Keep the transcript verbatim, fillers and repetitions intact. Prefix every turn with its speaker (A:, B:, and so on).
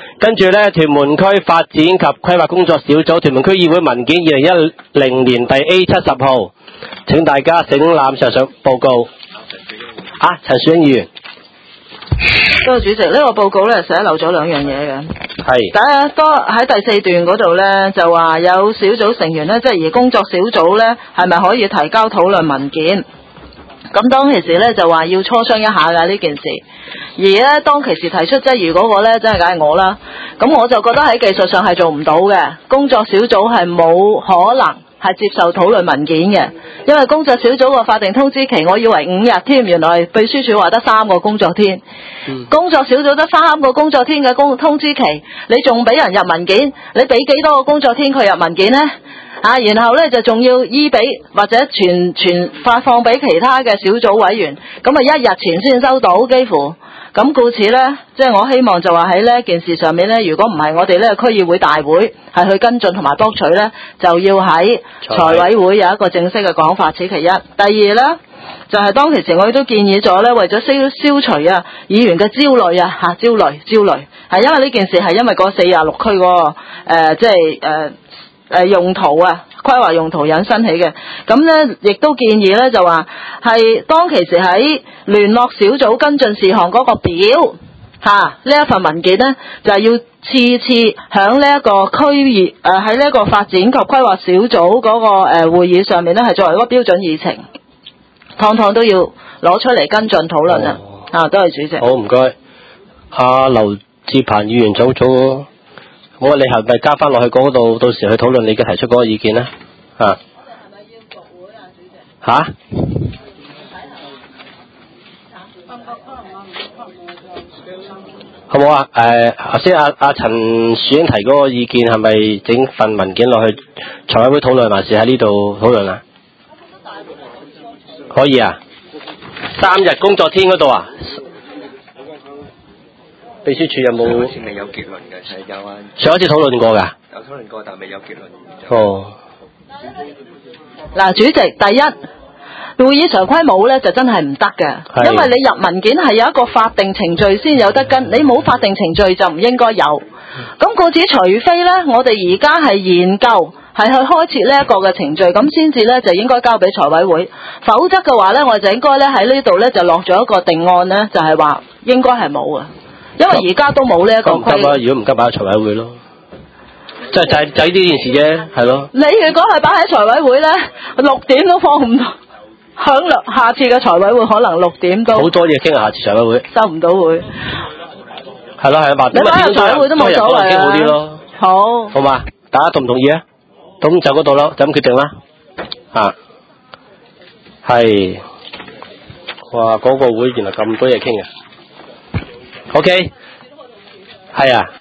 A: 跟住咧，屯門區發展及規劃工作小組屯門區議會文件二零一零年第 A 七十號，請大家請覽上述報告。啊，陳樹英議員。
B: 多謝主席，呢、這個報告咧寫漏咗兩樣嘢嘅。
A: 係。
B: 第一，多喺第四段嗰度咧就話有小組成員咧，即係而工作小組咧係咪可以提交討論文件？咁當其時咧就話要磋商一下㗎呢件事，而咧當其時提出即係如果我咧真係梗係我啦，咁我就覺得喺技術上係做唔到嘅，工作小組係冇可能係接受討論文件嘅，因為工作小組個法定通知期我以為五日添，原來秘書處話得三個工作天，嗯、工作小組得三個工作天嘅工通知期，你仲俾人入文件，你俾幾多個工作天佢入文件呢？啊，然後咧就仲要依俾或者傳傳發放俾其他嘅小組委員，咁啊一日前先收到幾乎，咁故此咧，即係我希望就話喺呢件事上面咧，如果唔係我哋呢個區議會大會係去跟進同埋博取咧，就要喺財委會有一個正式嘅講法，此其一。第二咧就係、是、當其時我亦都建議咗咧，為咗消消除啊議員嘅焦慮啊嚇焦慮焦慮，係因為呢件事係因為嗰四十六區嗰個誒即係誒。誒用途啊，規劃用途引申起嘅，咁咧亦都建議咧就話係當其時喺聯絡小組跟進事項嗰個表嚇呢一份文件咧，就係、是、要次次響呢一個區議誒喺呢一個發展及規劃小組嗰、那個誒、呃、會議上面咧，係作為一個標準議程，趟趟都要攞出嚟跟進討論啊！哦、啊，多謝主席。
A: 好，唔該。阿劉志鵬議員早早。我話你係咪加翻落去嗰度，到時去討論你嘅提出嗰個意見咧？啊？係咪要復會啊，主席？嚇？好唔好啊？誒，頭先阿阿陳樹英提嗰個意見係咪整份文件落去財委會討論，還是喺呢度討論啊？可以啊？三日工作天嗰度啊？秘書處有冇？上一次未有結論嘅，係有啊。上一次討論過㗎。有討論過，但未有結論。哦。
B: 嗱，主席，第一，會議常規冇咧，就真係唔得嘅，因為你入文件係有一個法定程序先有得跟，你冇法定程序就唔應該有。咁故此，除非咧，我哋而家係研究係去開設呢一個嘅程序，咁先至咧就應該交俾財委會。否則嘅話咧，我就應該咧喺呢度咧就落咗一個定案咧，就係話應該係冇啊。因為而家都冇呢一個規矩。咁唔急啊！如果唔急，擺喺財委會咯。即係就係就係呢件事啫，係咯。你如果係擺喺財委會咧，六點都放唔到。響下次嘅財委會可能六點都。好多嘢傾啊！下次財委會。收唔到會。係咯係啊，你擺喺財委會都冇所謂啊。好啲咯。好。好嘛？大家同唔同意啊？咁就嗰度咯，就咁決定啦。啊。係。哇！嗰個會原來咁多嘢傾啊！OK，係啊。